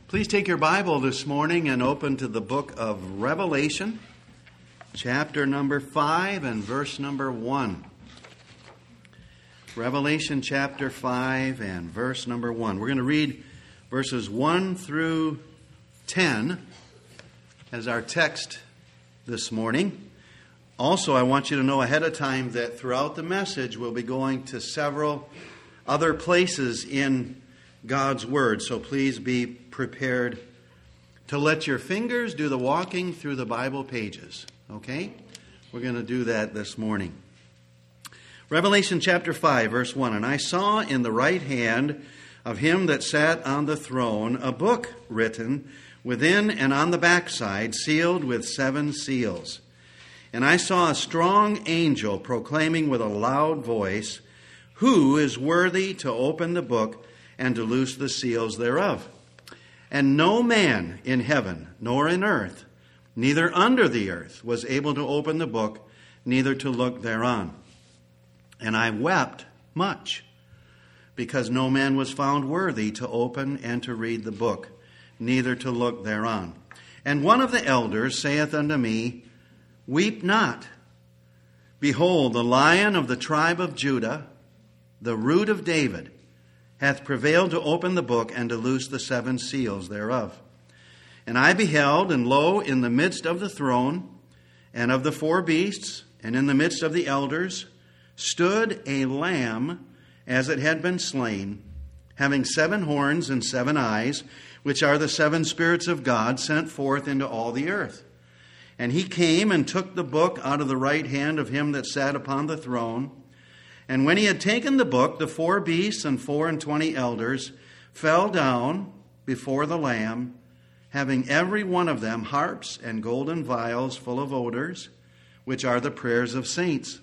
Please take your Bible this morning and open to the book of Revelation, chapter number 5 and verse number 1. Revelation chapter 5 and verse number 1. We're going to read verses 1 through 10 as our text this morning. Also, I want you to know ahead of time that throughout the message we'll be going to several other places in God's Word. So please be prepared to let your fingers do the walking through the Bible pages. Okay? We're going to do that this morning. Revelation chapter 5, verse 1. And I saw in the right hand of him that sat on the throne a book written within and on the backside, sealed with 7 seals. And I saw a strong angel proclaiming with a loud voice, Who is worthy to open the book and to loose the seals thereof? And no man in heaven, nor in earth, neither under the earth, was able to open the book, neither to look thereon. And I wept much, because no man was found worthy to open and to read the book, neither to look thereon. And one of the elders saith unto me, Weep not. Behold, the Lion of the tribe of Judah, the Root of David, hath prevailed to open the book and to loose the 7 seals thereof. And I beheld, and lo, in the midst of the throne, and of the 4 beasts, and in the midst of the elders, stood a Lamb as it had been slain, having 7 horns and 7 eyes, which are the 7 spirits of God sent forth into all the earth. And he came and took the book out of the right hand of him that sat upon the throne. And when he had taken the book, the 4 beasts and 24 elders fell down before the Lamb, having every one of them harps and golden vials full of odors, which are the prayers of saints.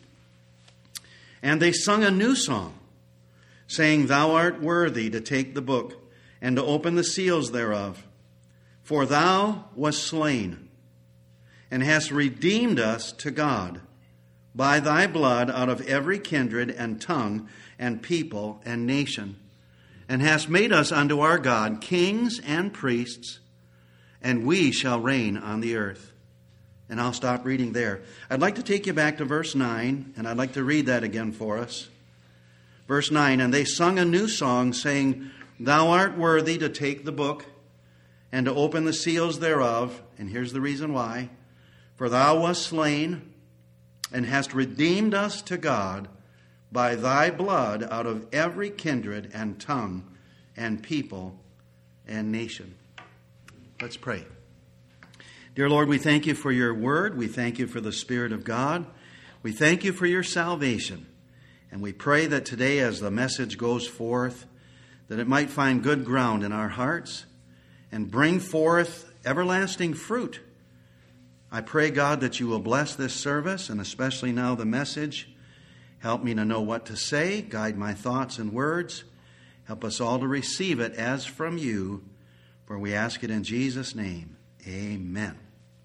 And they sung a new song, saying, Thou art worthy to take the book and to open the seals thereof. For thou wast slain, and hast redeemed us to God by thy blood out of every kindred and tongue and people and nation, and hast made us unto our God kings and priests, and we shall reign on the earth. And I'll stop reading there. I'd like to take you back to verse 9, and I'd like to read that again for us. Verse 9, And they sung a new song, saying, Thou art worthy to take the book and to open the seals thereof. And here's the reason why. For thou wast slain, and hast redeemed us to God by thy blood out of every kindred and tongue and people and nation. Let's pray. Dear Lord, we thank you for your word. We thank you for the Spirit of God. We thank you for your salvation. And we pray that today as the message goes forth, that it might find good ground in our hearts and bring forth everlasting fruit. I pray, God, that you will bless this service, and especially now the message. Help me to know what to say, guide my thoughts and words. Help us all to receive it as from you, for we ask it in Jesus' name. Amen.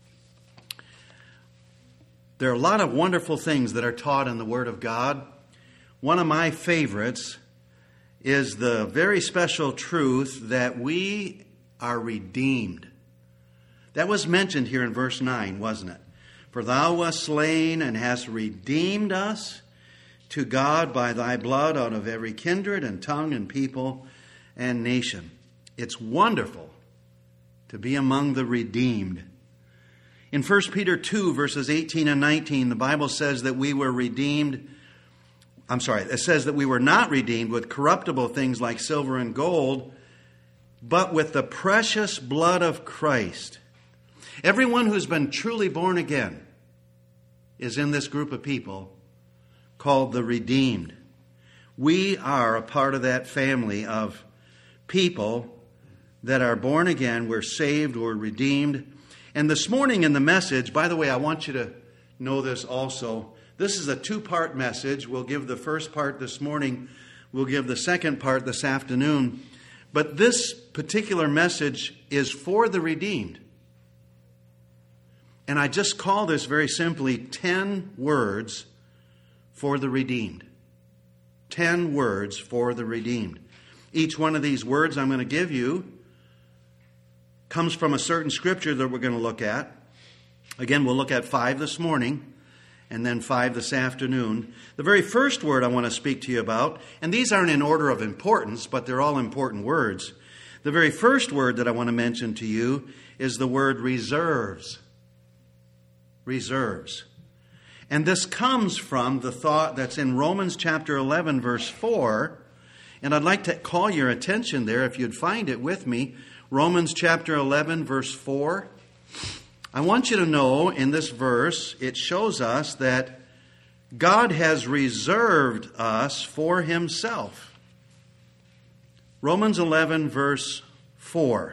There are a lot of wonderful things that are taught in the Word of God. One of my favorites is the very special truth that we are redeemed. That was mentioned here in verse 9, wasn't it? For thou wast slain and hast redeemed us to God by thy blood out of every kindred and tongue and people and nation. It's wonderful to be among the redeemed. In 1 Peter 2, verses 18 and 19, the Bible says that we were redeemed. It says that we were not redeemed with corruptible things like silver and gold, but with the precious blood of Christ. Everyone who's been truly born again is in this group of people called the redeemed. We are a part of that family of people that are born again. We're saved, we're redeemed. And this morning in the message, by the way, I want you to know this also. This is a 2-part message. We'll give the first part this morning. We'll give the second part this afternoon. But this particular message is for the redeemed. And I just call this very simply 10 words for the redeemed. 10 words for the redeemed. Each one of these words I'm going to give you comes from a certain scripture that we're going to look at. Again, we'll look at 5 this morning and then 5 this afternoon. The very first word I want to speak to you about, and these aren't in order of importance, but they're all important words. The very first word that I want to mention to you is the word reserves. Reserves. And this comes from the thought that's in Romans chapter 11, verse 4. And I'd like to call your attention there, if you'd find it with me. Romans chapter 11, verse 4. I want you to know in this verse, it shows us that God has reserved us for himself. Romans 11, verse 4.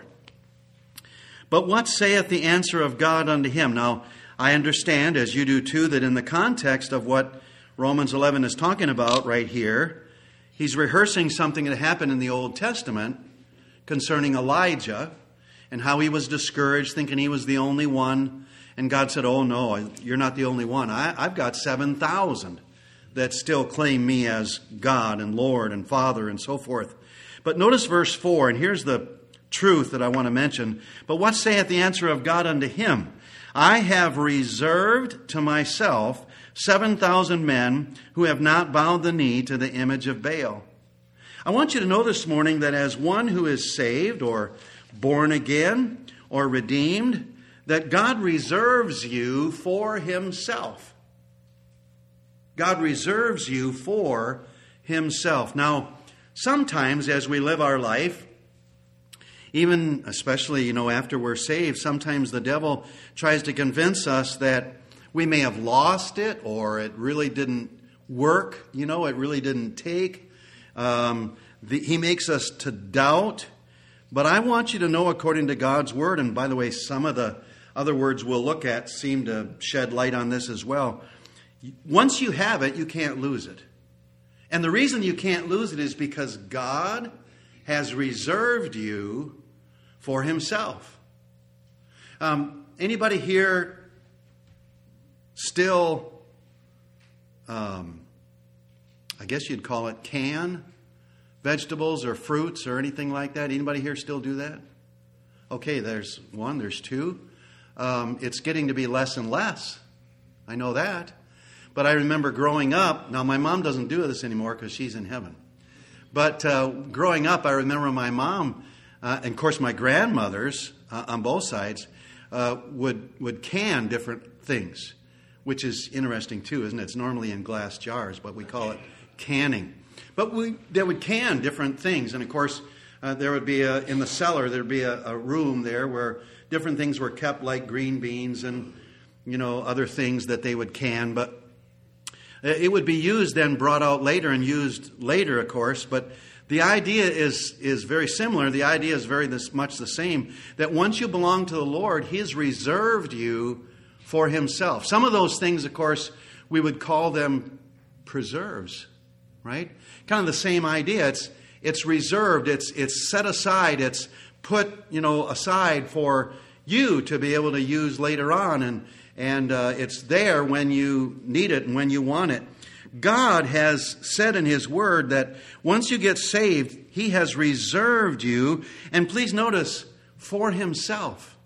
But what saith the answer of God unto him? Now, I understand, as you do too, that in the context of what Romans 11 is talking about right here, he's rehearsing something that happened in the Old Testament concerning Elijah and how he was discouraged, thinking he was the only one. And God said, oh no, you're not the only one. I've got 7,000 that still claim me as God and Lord and Father and so forth. But notice verse 4, and here's the truth that I want to mention. But what saith the answer of God unto him? I have reserved to myself 7,000 men who have not bowed the knee to the image of Baal. I want you to know this morning that as one who is saved or born again or redeemed, that God reserves you for himself. God reserves you for himself. Now, sometimes as we live our life, even especially, after we're saved, sometimes the devil tries to convince us that we may have lost it or it really didn't work, it really didn't take. He makes us to doubt. But I want you to know, according to God's word, and by the way, some of the other words we'll look at seem to shed light on this as well. Once you have it, you can't lose it. And the reason you can't lose it is because God has reserved you for himself. Anybody here still, I guess you'd call it can vegetables or fruits or anything like that? Anybody here still do that? Okay, there's one, there's two. It's getting to be less and less. I know that. But I remember growing up, now my mom doesn't do this anymore because she's in heaven. But growing up, I remember my mom, and of course my grandmothers on both sides, would can different things, which is interesting too, isn't it? It's normally in glass jars, but we call it canning. But they would can different things. And of course, there would be in the cellar, there'd be a room there where different things were kept, like green beans and, other things that they would can. But it would be used then, brought out later and used later, of course. But the idea is very similar. The idea is very much the same, that once you belong to the Lord, he has reserved you for himself. Some of those things, of course, we would call them preserves, right? Kind of the same idea. It's reserved. It's set aside. It's put, aside for you to be able to use later on. And it's there when you need it and when you want it. God has said in his word that once you get saved, he has reserved you. And please notice, for himself.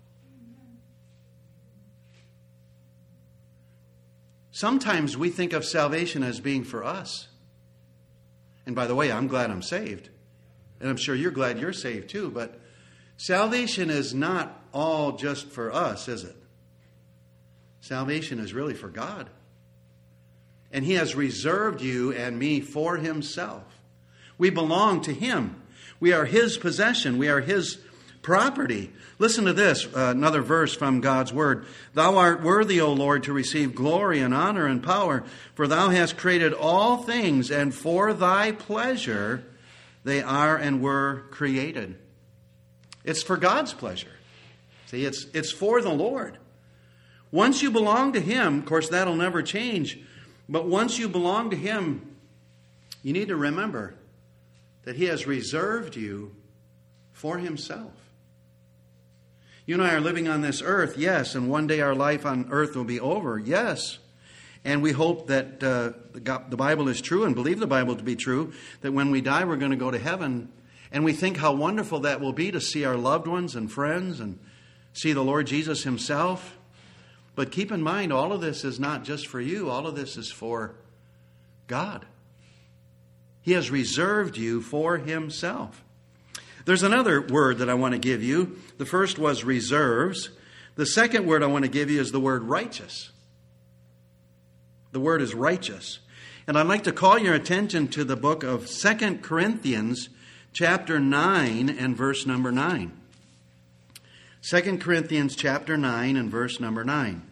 Sometimes we think of salvation as being for us. And by the way, I'm glad I'm saved. And I'm sure you're glad you're saved too. But salvation is not all just for us, is it? Salvation is really for God. And he has reserved you and me for himself. We belong to him. We are his possession. We are his property. Listen to this, another verse from God's word. Thou art worthy, O Lord, to receive glory and honor and power, for thou hast created all things, and for thy pleasure they are and were created. It's for God's pleasure. See, it's for the Lord. Once you belong to him, of course, that'll never change. But once you belong to him, you need to remember that he has reserved you for himself. You and I are living on this earth, yes, and one day our life on earth will be over, yes. And we hope that the Bible is true and believe the Bible to be true, that when we die we're going to go to heaven. And we think how wonderful that will be to see our loved ones and friends and see the Lord Jesus himself. But keep in mind, all of this is not just for you. All of this is for God. He has reserved you for himself. There's another word that I want to give you. The first was reserves. The second word I want to give you is the word righteous. The word is righteous. And I'd like to call your attention to the book of 2 Corinthians chapter 9 and verse number 9. 2 Corinthians chapter 9 and verse number 9.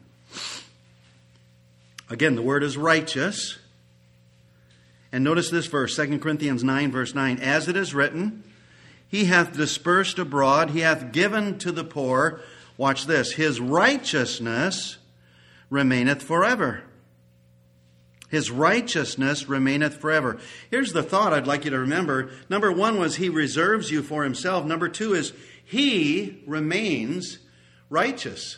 Again, the word is righteous. And notice this verse, 2 Corinthians 9 verse 9. As it is written, he hath dispersed abroad, he hath given to the poor. Watch this. His righteousness remaineth forever. His righteousness remaineth forever. Here's the thought I'd like you to remember. Number one was he reserves you for himself. Number two is he remains righteous.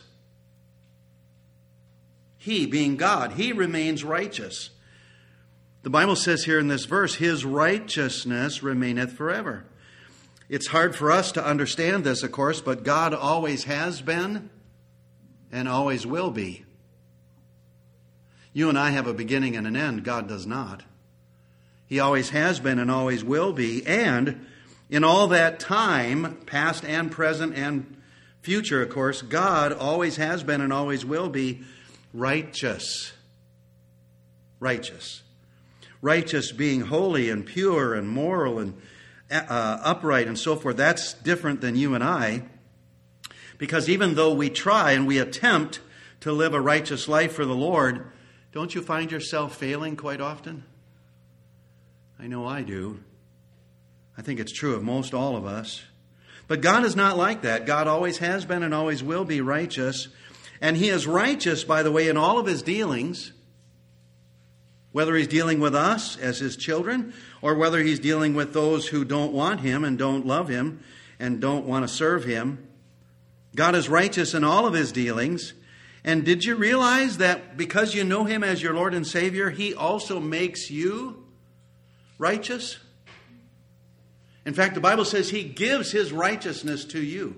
He, being God, he remains righteous. The Bible says here in this verse, his righteousness remaineth forever. It's hard for us to understand this, of course, but God always has been and always will be. You and I have a beginning and an end. God does not. He always has been and always will be. And in all that time, past and present and future, of course, God always has been and always will be righteous. Righteous. Righteous being holy and pure and moral and upright and so forth. That's different than you and I. Because even though we try and we attempt to live a righteous life for the Lord, don't you find yourself failing quite often? I know I do. I think it's true of most all of us. But God is not like that. God always has been and always will be righteous. And he is righteous, by the way, in all of his dealings. Whether he's dealing with us as his children, or whether he's dealing with those who don't want him and don't love him and don't want to serve him. God is righteous in all of his dealings. And did you realize that because you know him as your Lord and Savior, he also makes you righteous? In fact, the Bible says he gives his righteousness to you.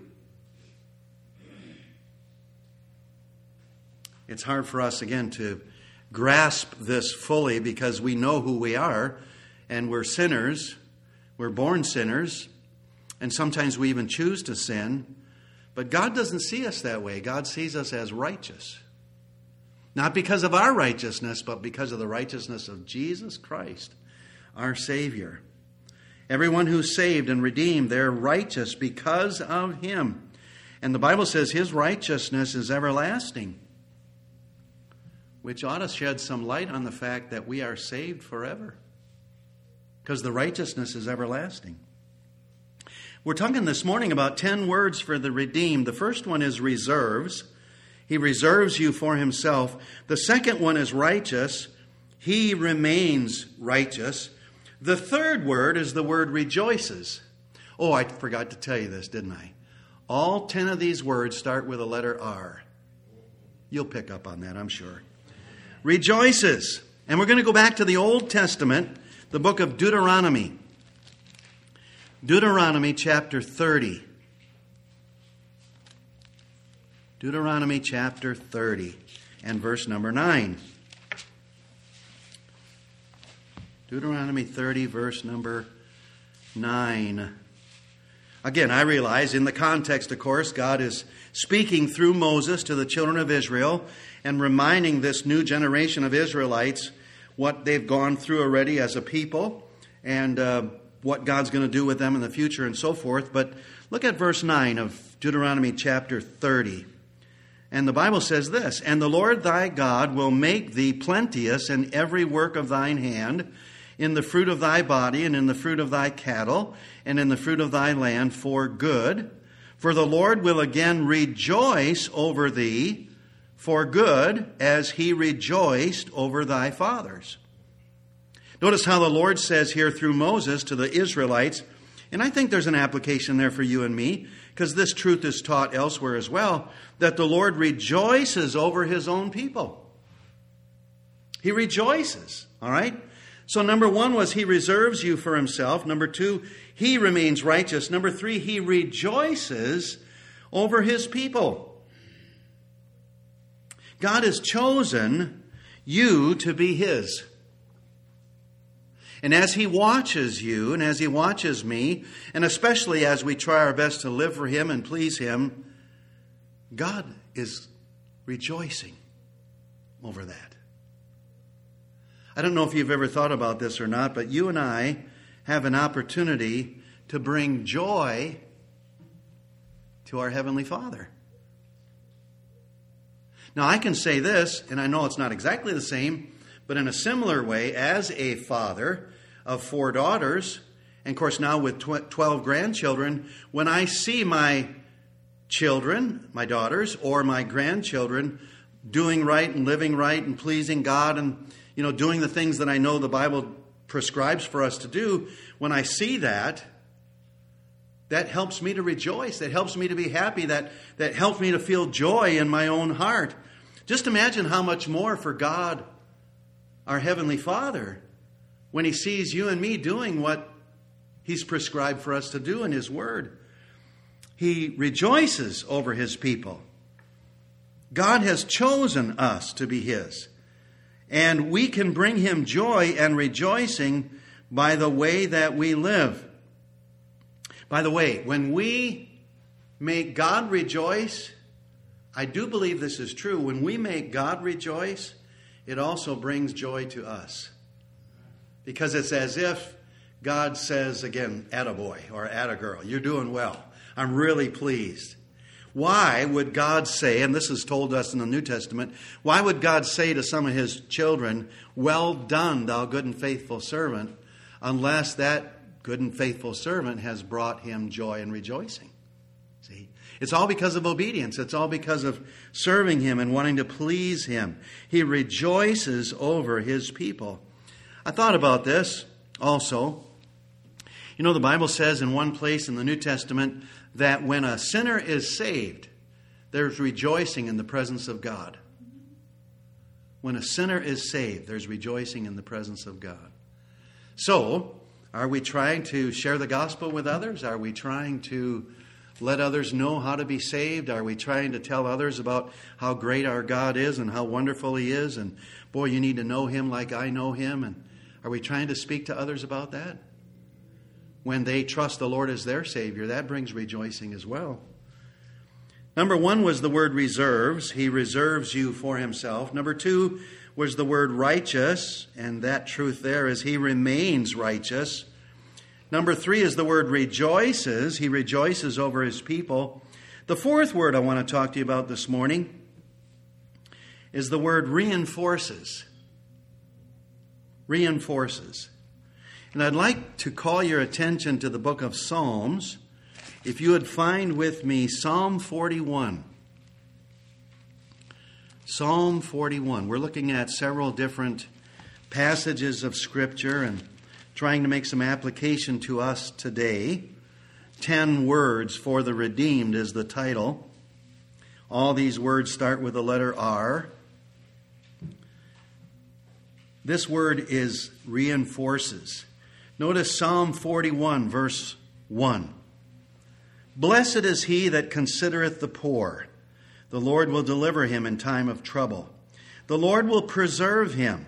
It's hard for us, again, to grasp this fully because we know who we are, and we're sinners. We're born sinners, and sometimes we even choose to sin. But God doesn't see us that way. God sees us as righteous. Not because of our righteousness, but because of the righteousness of Jesus Christ, our Savior. Everyone who's saved and redeemed, they're righteous because of him. And the Bible says his righteousness is everlasting, which ought to shed some light on the fact that we are saved forever, because the righteousness is everlasting. We're talking this morning about 10 words for the redeemed. The first one is reserves. He reserves you for himself. The second one is righteous. He remains righteous. The third word is the word rejoices. Oh, I forgot to tell you this, didn't I? All 10 of these words start with a letter R. You'll pick up on that, I'm sure. Rejoices. And we're going to go back to the Old Testament, the book of Deuteronomy. Deuteronomy chapter 30. Deuteronomy chapter 30 and verse number 9. Deuteronomy 30, verse number 9. Again, I realize in the context, of course, God is speaking through Moses to the children of Israel and reminding this new generation of Israelites what they've gone through already as a people and what God's going to do with them in the future and so forth. But look at verse 9 of Deuteronomy chapter 30. And the Bible says this, "And the Lord thy God will make thee plenteous in every work of thine hand, in the fruit of thy body, and in the fruit of thy cattle, and in the fruit of thy land for good. For the Lord will again rejoice over thee for good, as he rejoiced over thy fathers." Notice how the Lord says here through Moses to the Israelites, and I think there's an application there for you and me, because this truth is taught elsewhere as well, that the Lord rejoices over his own people. He rejoices, all right? So number 1 was he reserves you for himself. Number 2, he remains righteous. Number 3, he rejoices over his people. God has chosen you to be his. And as he watches you and as he watches me, and especially as we try our best to live for him and please him, God is rejoicing over that. I don't know if you've ever thought about this or not, but you and I have an opportunity to bring joy to our Heavenly Father. Now, I can say this, and I know it's not exactly the same, but in a similar way, as a father of 4 daughters, and of course now with 12 grandchildren, when I see my children, my daughters, or my grandchildren doing right and living right and pleasing God and, doing the things that I know the Bible prescribes for us to do, when I see that, that helps me to rejoice. That helps me to be happy. That helps me to feel joy in my own heart. Just imagine how much more for God, our Heavenly Father, when he sees you and me doing what he's prescribed for us to do in his word. He rejoices over his people. God has chosen us to be his. And we can bring him joy and rejoicing by the way that we live. By the way, when we make God rejoice, I do believe this is true. When we make God rejoice, it also brings joy to us. Because it's as if God says, again, attaboy or attagirl, you're doing well. I'm really pleased. Why would God say, and this is told us in the New Testament, why would God say to some of his children, well done, thou good and faithful servant, unless that good and faithful servant has brought him joy and rejoicing? See, it's all because of obedience. It's all because of serving him and wanting to please him. He rejoices over his people. I thought about this also. The Bible says in one place in the New Testament that when a sinner is saved, there's rejoicing in the presence of God. When a sinner is saved, there's rejoicing in the presence of God. So, are we trying to share the gospel with others? Are we trying to let others know how to be saved? Are we trying to tell others about how great our God is and how wonderful he is? And boy, you need to know him like I know him. And are we trying to speak to others about that? When they trust the Lord as their Savior, that brings rejoicing as well. Number 1 was the word reserves. He reserves you for himself. Number 2 was the word righteous, and that truth there is he remains righteous. Number 3 is the word rejoices. He rejoices over his people. The 4th word I want to talk to you about this morning is the word reinforces. Reinforces. And I'd like to call your attention to the book of Psalms. If you would find with me Psalm 41. Psalm 41. We're looking at several different passages of Scripture and trying to make some application to us today. 10 words for the redeemed is the title. All these words start with the letter R. This word is reinforces. Notice Psalm 41, verse 1. Blessed is he that considereth the poor. The Lord will deliver him in time of trouble. The Lord will preserve him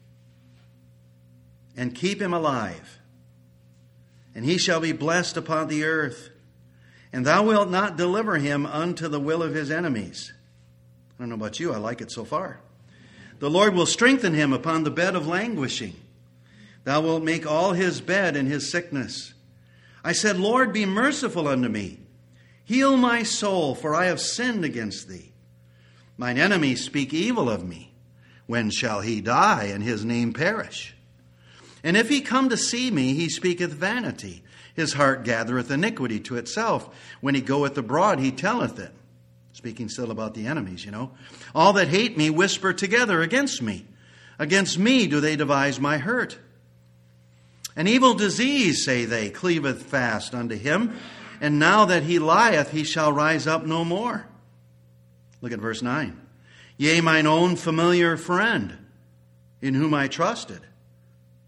and keep him alive. And he shall be blessed upon the earth. And thou wilt not deliver him unto the will of his enemies. I don't know about you, I like it so far. The Lord will strengthen him upon the bed of languishing. Thou wilt make all his bed in his sickness. I said, Lord, be merciful unto me. Heal my soul, for I have sinned against thee. Mine enemies speak evil of me. When shall he die, and his name perish? And if he come to see me, he speaketh vanity. His heart gathereth iniquity to itself. When he goeth abroad, he telleth it. Speaking still about the enemies, All that hate me whisper together against me. Against me do they devise my hurt. An evil disease, say they, cleaveth fast unto him, and now that he lieth, he shall rise up no more. Look at verse 9. Yea, mine own familiar friend, in whom I trusted,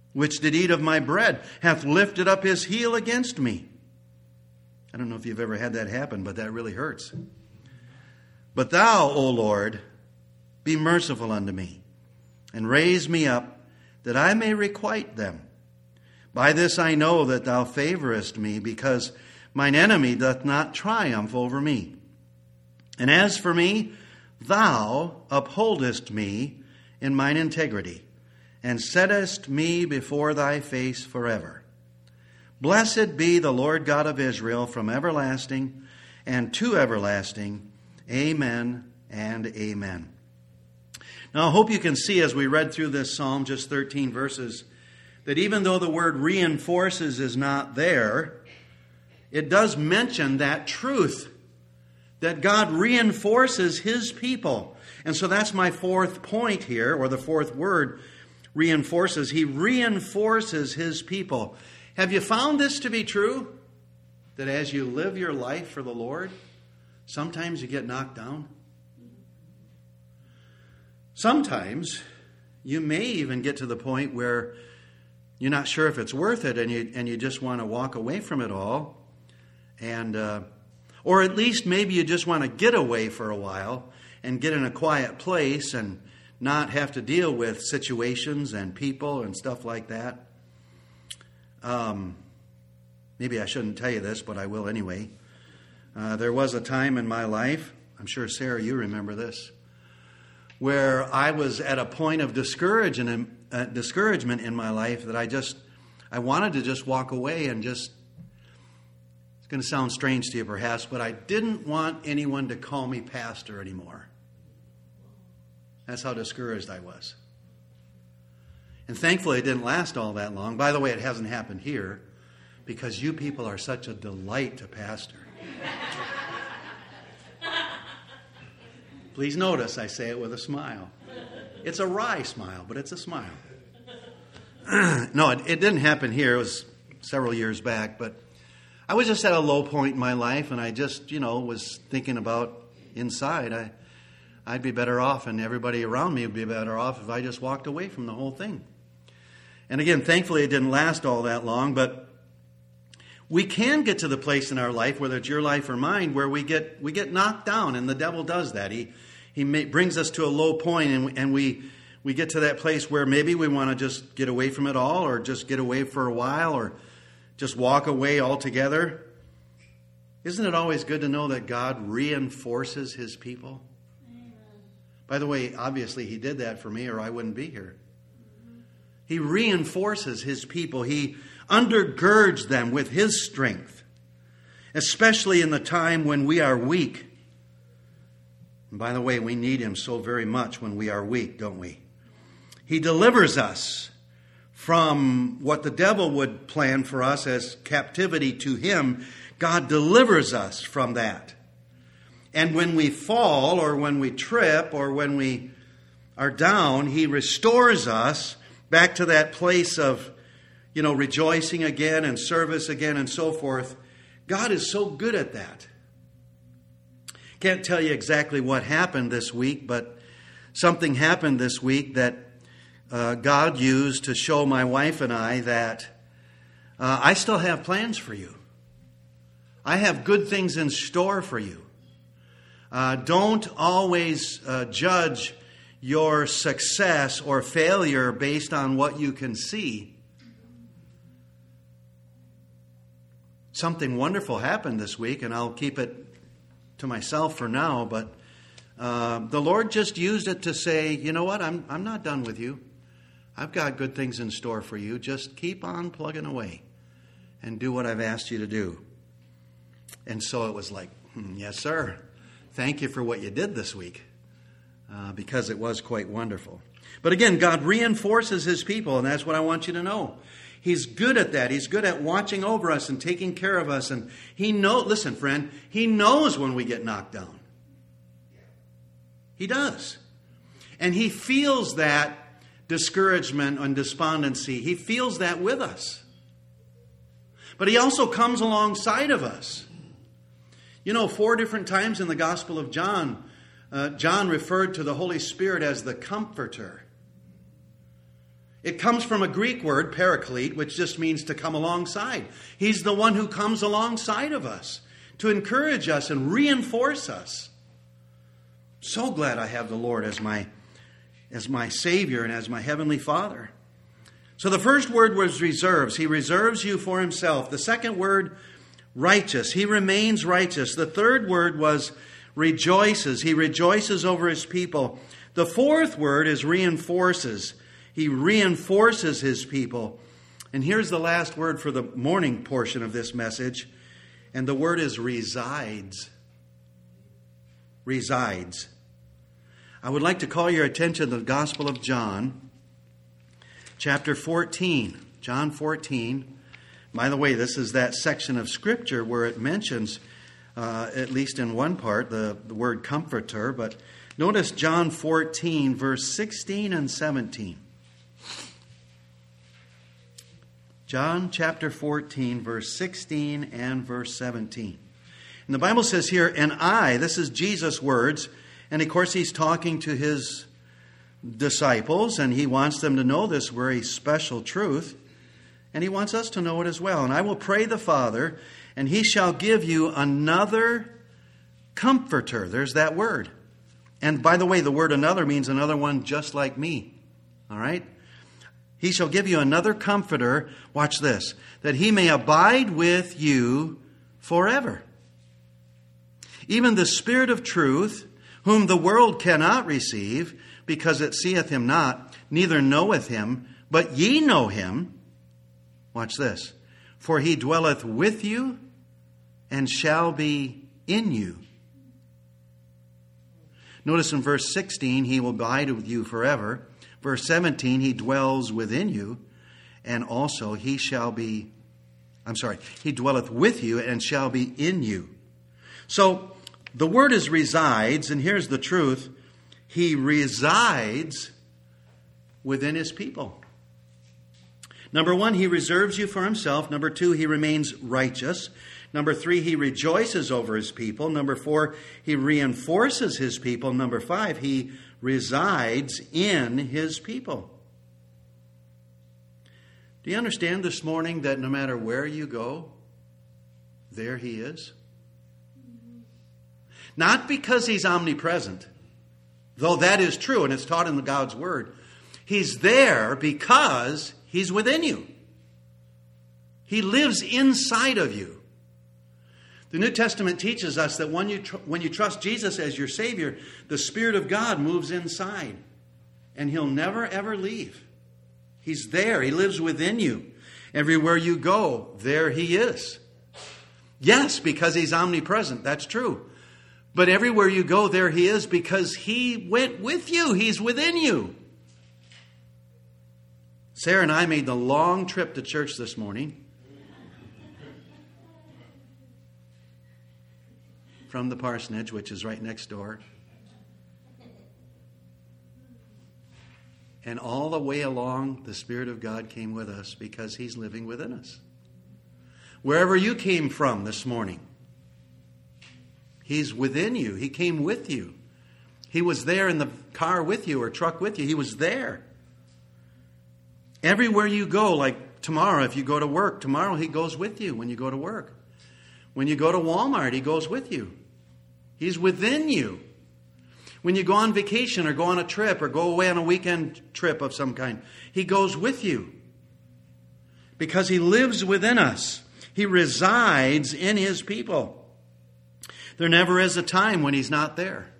which did eat of my bread, hath lifted up his heel against me. I don't know if you've ever had that happen, but that really hurts. But thou, O Lord, be merciful unto me, and raise me up, that I may requite them. By this I know that thou favorest me, because mine enemy doth not triumph over me. And as for me, thou upholdest me in mine integrity, and settest me before thy face forever. Blessed be the Lord God of Israel from everlasting and to everlasting. Amen and amen. Now I hope you can see as we read through this psalm, just 13 verses, that even though the word reinforces is not there, it does mention that truth, that God reinforces his people. And so that's my fourth point here, or the fourth word, reinforces. He reinforces his people. Have you found this to be true? That as you live your life for the Lord, sometimes you get knocked down? Sometimes you may even get to the point where you're not sure if it's worth it, and you just want to walk away from it all, and or at least maybe you just want to get away for a while and get in a quiet place and not have to deal with situations and people and stuff like that. Maybe I shouldn't tell you this, but I will anyway. There was a time in my life, I'm sure Sarah, you remember this, where I was at a point of discouragement in my life that I wanted to just walk away and just, it's going to sound strange to you perhaps, but I didn't want anyone to call me pastor anymore. That's how discouraged I was. And thankfully it didn't last all that long. By the way, it hasn't happened here because you people are such a delight to pastor. Please notice I say it with a smile. It's a wry smile, but it's a smile. No, it didn't happen here. It was several years back, but I was just at a low point in my life, and I just, was thinking about inside, I'd be better off, and everybody around me would be better off if I just walked away from the whole thing. And again, thankfully it didn't last all that long, but we can get to the place in our life, whether it's your life or mine, where we get knocked down, and the devil does that. He brings us to a low point, and we get to that place where maybe we want to just get away from it all, or just get away for a while, or just walk away altogether. Isn't it always good to know that God reinforces his people? Amen. By the way, obviously he did that for me, or I wouldn't be here. He reinforces his people. He undergirds them with his strength, especially in the time when we are weak. And by the way, we need him so very much when we are weak, don't we? He delivers us from what the devil would plan for us as captivity to him. God delivers us from that. And when we fall, or when we trip, or when we are down, he restores us back to that place of, rejoicing again and service again and so forth. God is so good at that. Can't tell you exactly what happened this week, but something happened this week that God used to show my wife and I that I still have plans for you. I have good things in store for you. Don't always judge your success or failure based on what you can see. Something wonderful happened this week, and I'll keep it to myself for now, but the Lord just used it to say, you know what, I'm not done with you. I've got good things in store for you. Just keep on plugging away and do what I've asked you to do. And so it was like, yes, sir. Thank you for what you did this week, because it was quite wonderful. But again, God reinforces his people, and that's what I want you to know. He's good at that. He's good at watching over us and taking care of us. And listen, friend, he knows when we get knocked down. He does. And he feels that discouragement and despondency. He feels that with us. But he also comes alongside of us. 4 different times in the Gospel of John, John referred to the Holy Spirit as the Comforter. It comes from a Greek word, paraklete, which just means to come alongside. He's the one who comes alongside of us to encourage us and reinforce us. So glad I have the Lord as my Savior and as my Heavenly Father. So the first word was reserves. He reserves you for himself. The second word, righteous. He remains righteous. The third word was rejoices. He rejoices over his people. The fourth word is reinforces. He reinforces his people. And here's the last word for the morning portion of this message. And the word is resides. Resides. I would like to call your attention to the Gospel of John, chapter 14. John 14. By the way, this is that section of Scripture where it mentions, at least in one part, the word comforter. But notice John 14, verse 16 and 17. John chapter 14, verse 16 and verse 17. And the Bible says here, and I, this is Jesus' words, and of course he's talking to his disciples, and he wants them to know this very special truth, and he wants us to know it as well. And I will pray the Father, and he shall give you another comforter. There's that word. And by the way, the word another means another one just like me. All right? He shall give you another comforter, watch this, that he may abide with you forever. Even the Spirit of truth, whom the world cannot receive, because it seeth him not, neither knoweth him, but ye know him. Watch this. For he dwelleth with you and shall be in you. Notice in verse 16, he will abide with you forever. Verse 17, he dwells within you, and also he dwelleth with you and shall be in you. So the word is resides, and here's the truth. He resides within his people. Number one, he reserves you for himself. Number two, he remains righteous. Number three, he rejoices over his people. Number four, he reinforces his people. Number five, he resides in his people. Do you understand this morning that no matter where you go, there he is? Not because he's omnipresent, though that is true and it's taught in God's Word. He's there because he's within you. He lives inside of you. The New Testament teaches us that when you trust Jesus as your Savior, the Spirit of God moves inside. And he'll never, ever leave. He's there. He lives within you. Everywhere you go, there he is. Yes, because he's omnipresent. That's true. But everywhere you go, there he is because he went with you. He's within you. Sarah and I made the long trip to church this morning. From the parsonage, which is right next door. And all the way along, the Spirit of God came with us because he's living within us. Wherever you came from this morning, he's within you. He came with you. He was there in the car with you or truck with you. He was there. Everywhere you go, like tomorrow, if you go to work, tomorrow he goes with you when you go to work. When you go to Walmart, he goes with you. He's within you. When you go on vacation or go on a trip or go away on a weekend trip of some kind, he goes with you. Because he lives within us. He resides in his people. There never is a time when he's not there.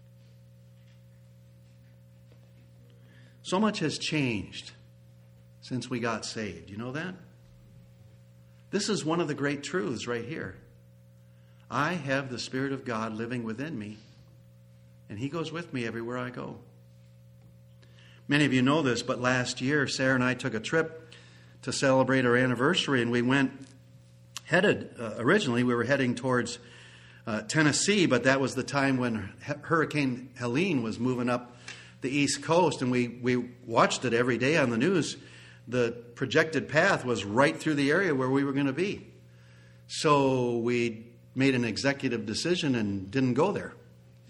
So much has changed since we got saved. You know that? This is one of the great truths right here. I have the Spirit of God living within me, and he goes with me everywhere I go. Many of you know this, but last year, Sarah and I took a trip to celebrate our anniversary, and we originally we were heading towards Tennessee, but that was the time when Hurricane Helene was moving up the East Coast, and we watched it every day on the news. The projected path was right through the area where we were going to be. So we made an executive decision and didn't go there.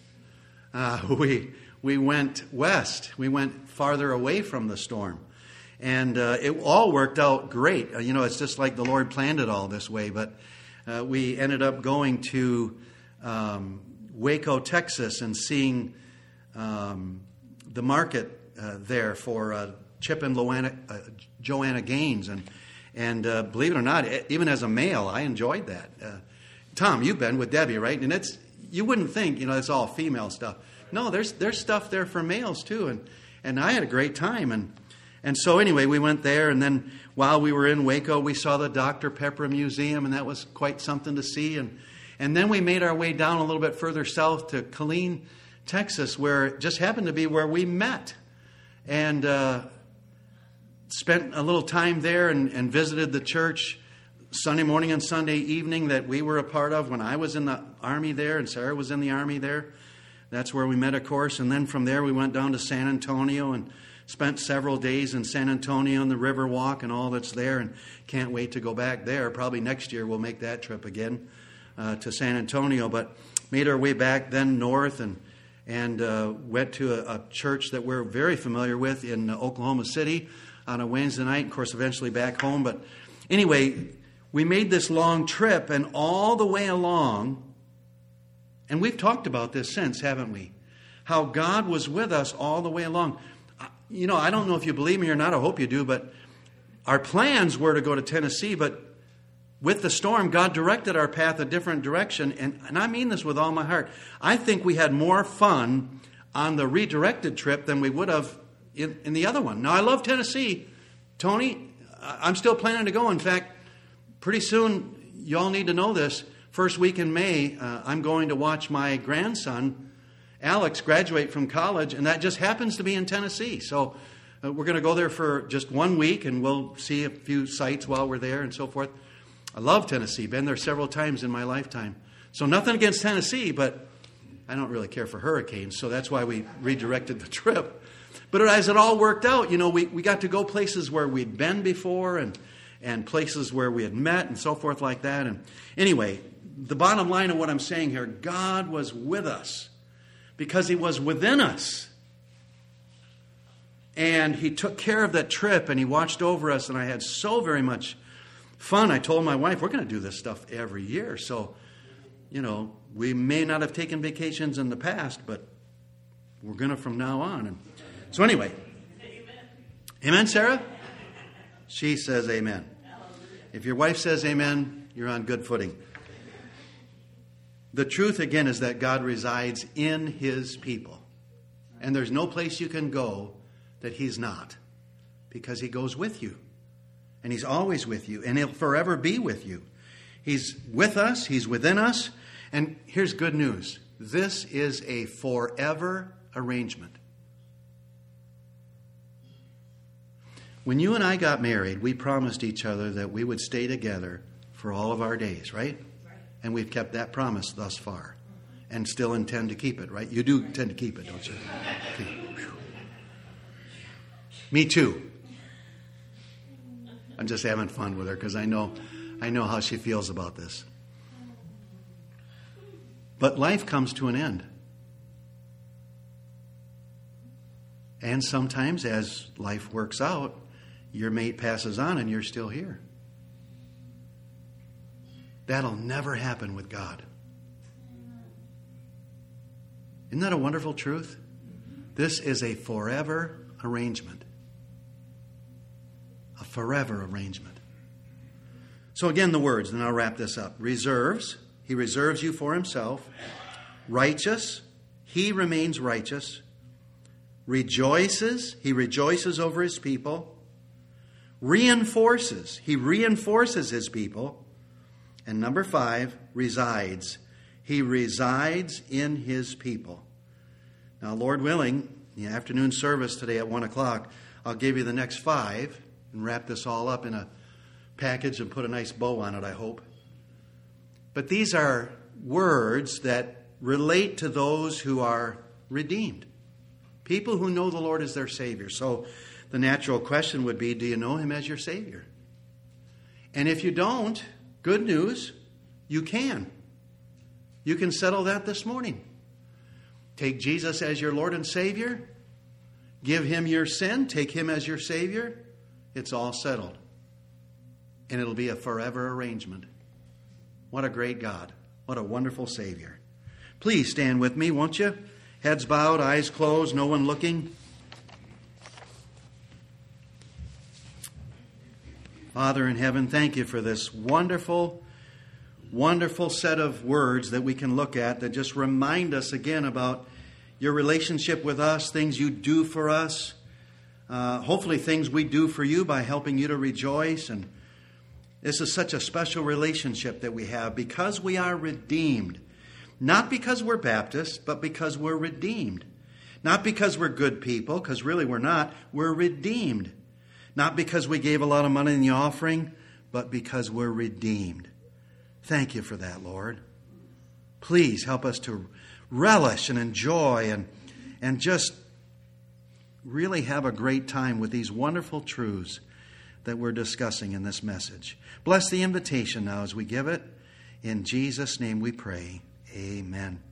We went west. We went farther away from the storm. And it all worked out great. It's just like the Lord planned it all this way. But we ended up going to Waco, Texas, and seeing the market there for Chip and Joanna Gaines. And believe it or not, even as a male, I enjoyed that. Tom, you've been with Debbie, right? And you wouldn't think, it's all female stuff. No, there's stuff there for males too. And I had a great time. And so anyway, we went there, and then while we were in Waco, we saw the Dr. Pepper Museum, and that was quite something to see. And then we made our way down a little bit further south to Killeen, Texas, where it just happened to be where we met. And spent a little time there and visited the church Sunday morning and Sunday evening that we were a part of when I was in the Army there and Sarah was in the Army there. That's where we met, of course. And then from there we went down to San Antonio and spent several days in San Antonio and the Riverwalk and all that's there, and can't wait to go back there. Probably next year we'll make that trip again to San Antonio. But made our way back then north and went to a church that we're very familiar with in Oklahoma City on a Wednesday night, of course, eventually back home. But anyway, we made this long trip, and all the way along, and we've talked about this since, haven't we? How God was with us all the way along. I don't know if you believe me or not. I hope you do, but our plans were to go to Tennessee, but with the storm, God directed our path a different direction, and I mean this with all my heart. I think we had more fun on the redirected trip than we would have in the other one. Now, I love Tennessee. Tony, I'm still planning to go. In fact, pretty soon, y'all need to know this. First week in May, I'm going to watch my grandson, Alex, graduate from college, and that just happens to be in Tennessee. So we're going to go there for just 1 week, and we'll see a few sites while we're there and so forth. I love Tennessee. Been there several times in my lifetime. So nothing against Tennessee, but I don't really care for hurricanes, so that's why we redirected the trip. But as it all worked out, we got to go places where we'd been before and places where we had met and so forth like that. And anyway, the bottom line of what I'm saying here, God was with us because He was within us. And He took care of that trip, and He watched over us, and I had so very much fun. I told my wife, we're going to do this stuff every year. So, we may not have taken vacations in the past, but we're going to from now on. And so anyway, amen, Sarah? She says amen. If your wife says amen, you're on good footing. The truth, again, is that God resides in His people. And there's no place you can go that He's not, because He goes with you. And He's always with you, and He'll forever be with you. He's with us. He's within us. And here's good news. This is a forever arrangement. When you and I got married, we promised each other that we would stay together for all of our days, right? And we've kept that promise thus far and still intend to keep it, right? You do intend to keep it, don't you? Okay. Me too. I'm just having fun with her because I know how she feels about this. But life comes to an end. And sometimes as life works out, your mate passes on and you're still here. That'll never happen with God. Isn't that a wonderful truth? This is a forever arrangement. A forever arrangement. So again, the words, and I'll wrap this up. Reserves. He reserves you for Himself. Righteous. He remains righteous. Rejoices. He rejoices over His people. Reinforces. He reinforces His people. And number 5, resides. He resides in His people. Now, Lord willing, the afternoon service today at 1 o'clock, I'll give you the next 5 and wrap this all up in a package and put a nice bow on it, I hope. But these are words that relate to those who are redeemed. People who know the Lord as their Savior. So the natural question would be, do you know Him as your Savior? And if you don't, good news, you can. You can settle that this morning. Take Jesus as your Lord and Savior. Give Him your sin. Take Him as your Savior. it's all settled. And it'll be a forever arrangement. What a great God. What a wonderful Savior. Please stand with me, won't you? Heads bowed, eyes closed, no one looking. Father in heaven, thank you for this wonderful, wonderful set of words that we can look at that just remind us again about your relationship with us, things you do for us, hopefully things we do for you by helping you to rejoice. And this is such a special relationship that we have because we are redeemed. Not because we're Baptists, but because we're redeemed. Not because we're good people, because really we're not. We're redeemed. Not because we gave a lot of money in the offering, but because we're redeemed. Thank you for that, Lord. Please help us to relish and enjoy and just really have a great time with these wonderful truths that we're discussing in this message. Bless the invitation now as we give it. In Jesus' name we pray. Amen.